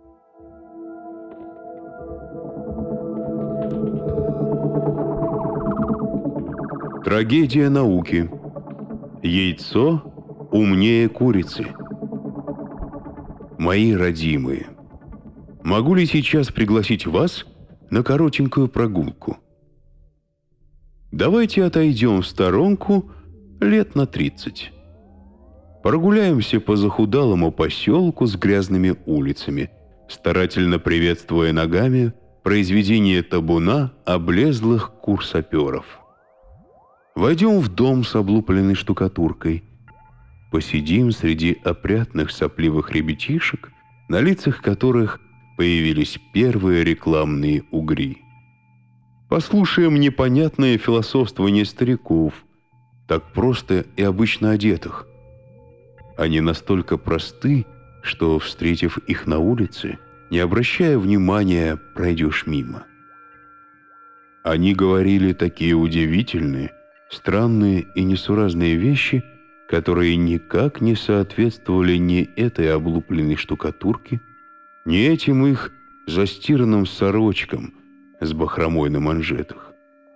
Трагедия науки. Яйцо умнее курицы. Мои родимые, могу ли сейчас пригласить вас на коротенькую прогулку? Давайте отойдем в сторонку лет на 30. Прогуляемся по захудалому поселку с грязными улицами, старательно приветствуя ногами произведение табуна облезлых кур-саперов. Войдем в дом с облупленной штукатуркой. Посидим среди опрятных сопливых ребятишек, на лицах которых появились первые рекламные угри. Послушаем непонятное философствование стариков, так просто и обычно одетых. Они настолько просты, что, встретив их на улице, не обращая внимания, пройдешь мимо. Они говорили такие удивительные, странные и несуразные вещи, которые никак не соответствовали ни этой облупленной штукатурке, ни этим их застиранным сорочкам с бахромой на манжетах.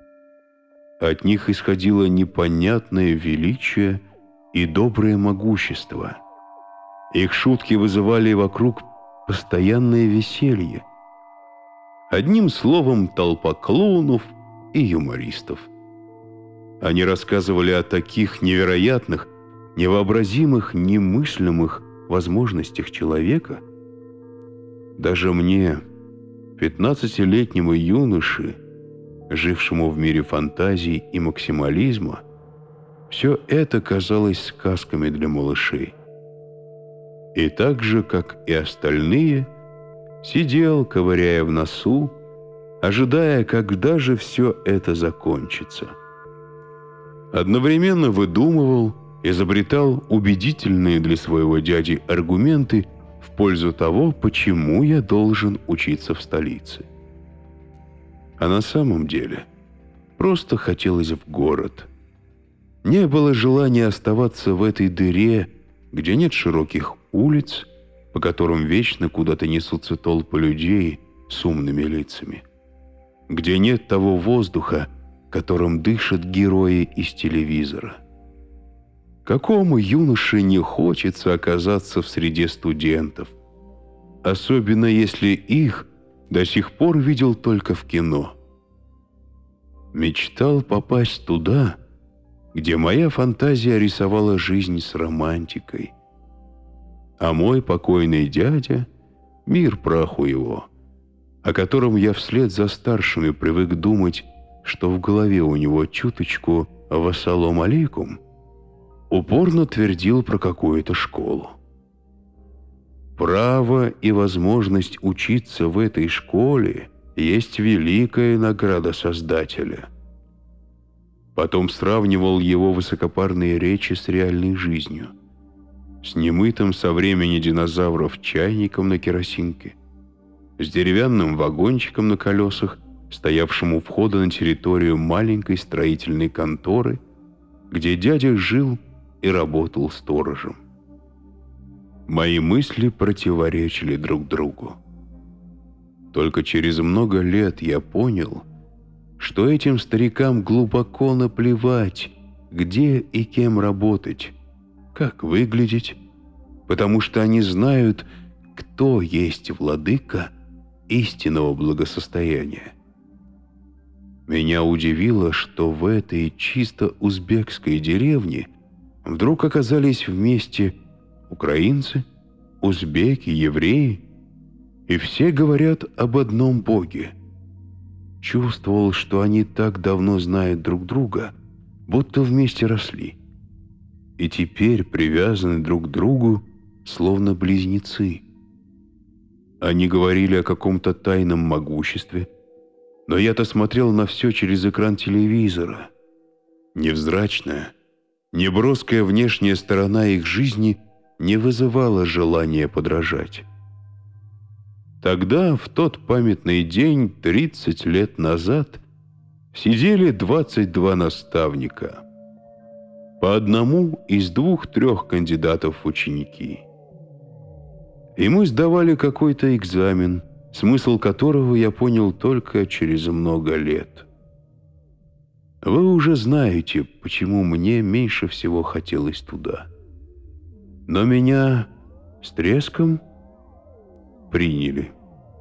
От них исходило непонятное величие и доброе могущество. Их шутки вызывали вокруг постоянное веселье. Одним словом, толпа клоунов и юмористов. Они рассказывали о таких невероятных, невообразимых, немыслимых возможностях человека. Даже мне, 15-летнему юноше, жившему в мире фантазий и максимализма, все это казалось сказками для малышей. И так же, как и остальные, сидел, ковыряя в носу, ожидая, когда же все это закончится. Одновременно выдумывал, изобретал убедительные для своего дяди аргументы в пользу того, почему я должен учиться в столице. А на самом деле просто хотелось в город. Не было желания оставаться в этой дыре, где нет широких улиц, по которым вечно куда-то несутся толпы людей с умными лицами, где нет того воздуха, которым дышат герои из телевизора. Какому юноше не хочется оказаться в среде студентов, особенно если их до сих пор видел только в кино? Мечтал попасть туда, где моя фантазия рисовала жизнь с романтикой, а мой покойный дядя, мир праху его, о котором я вслед за старшими привык думать, что в голове у него чуточку «вассалам алейкум», упорно твердил про какую-то школу. Право и возможность учиться в этой школе есть великая награда Создателя. Потом сравнивал его высокопарные речи с реальной жизнью, с немытым со времени динозавров чайником на керосинке, с деревянным вагончиком на колесах, стоявшим у входа на территорию маленькой строительной конторы, где дядя жил и работал сторожем. Мои мысли противоречили друг другу. Только через много лет я понял, что этим старикам глубоко наплевать, где и кем работать, как выглядеть, потому что они знают, кто есть владыка истинного благосостояния. Меня удивило, что в этой чисто узбекской деревне вдруг оказались вместе украинцы, узбеки, евреи, и все говорят об одном Боге. Чувствовал, что они так давно знают друг друга, будто вместе росли, и теперь привязаны друг к другу, словно близнецы. Они говорили о каком-то тайном могуществе, но я-то смотрел на все через экран телевизора. Невзрачная, неброская внешняя сторона их жизни не вызывала желания подражать. Тогда, в тот памятный день, 30 лет назад, сидели 22 наставника, по одному из 2-3 кандидатов в ученики. и мы сдавали какой-то экзамен, смысл которого я понял только через много лет. Вы уже знаете, почему мне меньше всего хотелось туда. Но меня с треском приняли.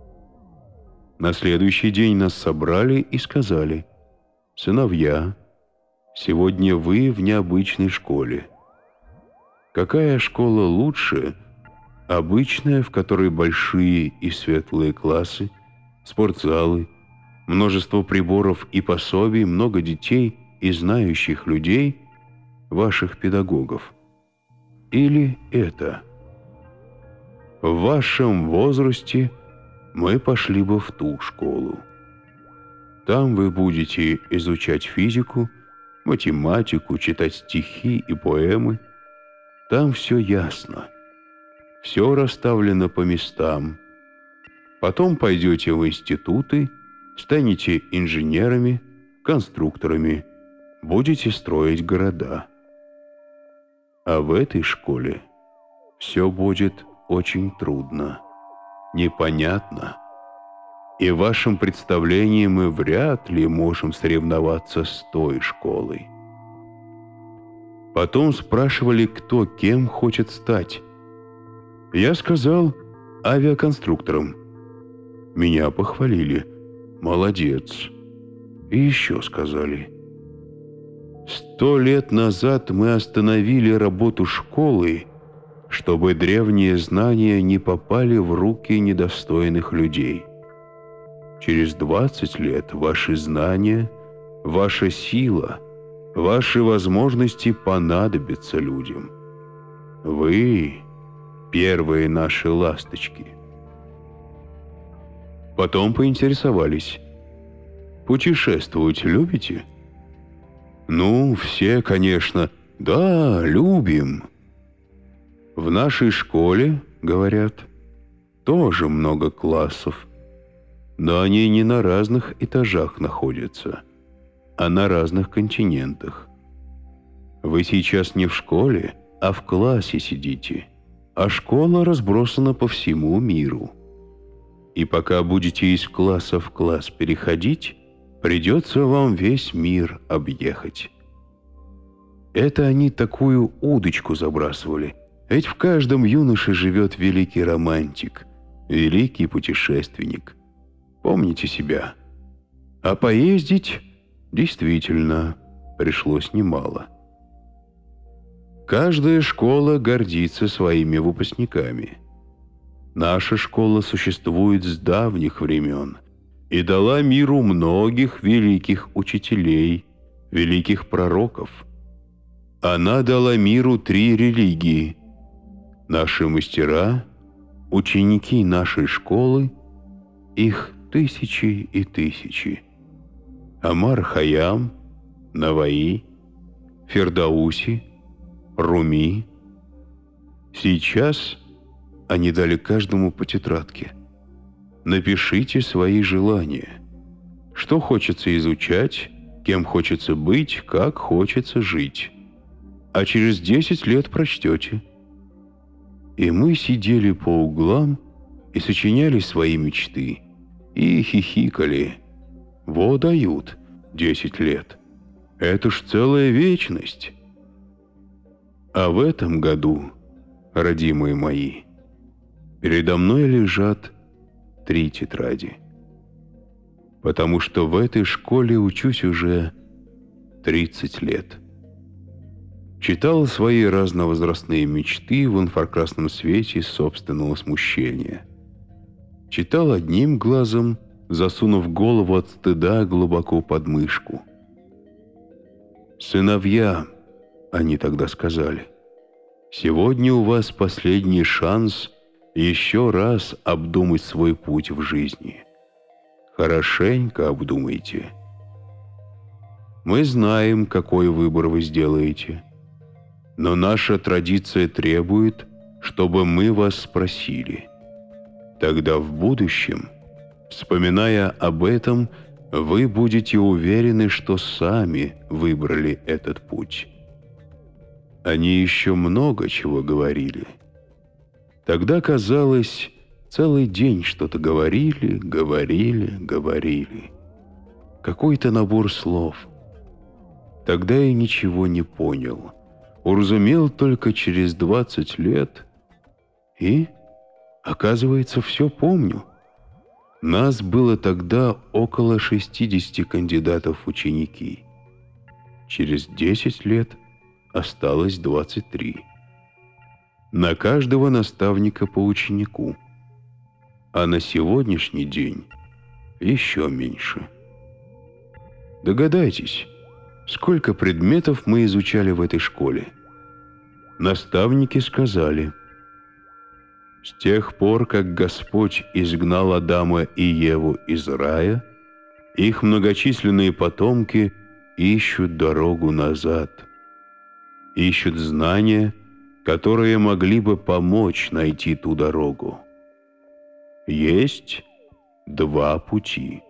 На следующий день нас собрали и сказали: «Сыновья, сегодня вы в необычной школе. Какая школа лучше? Обычная, в которой большие и светлые классы, спортзалы, множество приборов и пособий, много детей и знающих людей, ваших педагогов. Или это? В вашем возрасте мы пошли бы в ту школу. Там вы будете изучать физику, математику, читать стихи и поэмы. Там все ясно. Все расставлено по местам. Потом пойдете в институты, станете инженерами, конструкторами, будете строить города. А в этой школе все будет очень трудно, непонятно, и в вашем представлении мы вряд ли можем соревноваться с той школой». Потом спрашивали, кто кем хочет стать. Я сказал: авиаконструктором. Меня похвалили: молодец. И еще сказали: 100 лет назад мы остановили работу школы, чтобы древние знания не попали в руки недостойных людей. Через 20 лет ваши знания, ваша сила, ваши возможности понадобятся людям. Вы — первые наши ласточки. Потом поинтересовались: путешествовать любите? Ну, все, конечно, да, любим. В нашей школе, говорят, тоже много классов, но они не на разных этажах находятся, а на разных континентах. Вы сейчас не в школе, а в классе сидите, а школа разбросана по всему миру. И пока будете из класса в класс переходить, придется вам весь мир объехать. Это они такую удочку забрасывали, ведь в каждом юноше живет великий романтик, великий путешественник. Помните себя. А поездить действительно пришлось немало. Каждая школа гордится своими выпускниками. Наша школа существует с давних времен и дала миру многих великих учителей, великих пророков. Она дала миру 3 религии. Наши мастера, ученики нашей школы, их тысячи и тысячи. Омар Хайям, Наваи, Фердауси, Руми. Сейчас они дали каждому по тетрадке. Напишите свои желания. Что хочется изучать, кем хочется быть, как хочется жить. А через 10 лет прочтете. И мы сидели по углам и сочиняли свои мечты. И хихикали. Во дают 10 лет. Это ж целая вечность. А в этом году, родимые мои, передо мной лежат 3 тетради. Потому что в этой школе учусь уже 30 лет. Читал свои разновозрастные мечты в инфракрасном свете собственного смущения. Читал одним глазом, засунув голову от стыда глубоко под мышку. «Сыновья», — они тогда сказали, — «сегодня у вас последний шанс еще раз обдумать свой путь в жизни. Хорошенько обдумайте. Мы знаем, какой выбор вы сделаете, но наша традиция требует, чтобы мы вас спросили. Тогда в будущем, вспоминая об этом, вы будете уверены, что сами выбрали этот путь». Они еще много чего говорили. Тогда, казалось, целый день что-то говорили, говорили, говорили. Какой-то набор слов. Тогда я ничего не понял. Уразумел только через 20 лет. И, оказывается, все помню. Нас было тогда около 60 кандидатов в ученики. Через 10 лет осталось 23. На каждого наставника по ученику. А на сегодняшний день еще меньше. Догадайтесь, сколько предметов мы изучали в этой школе? Наставники сказали: с тех пор, как Господь изгнал Адама и Еву из рая, их многочисленные потомки ищут дорогу назад. Ищут знания, которые могли бы помочь найти ту дорогу. Есть два пути.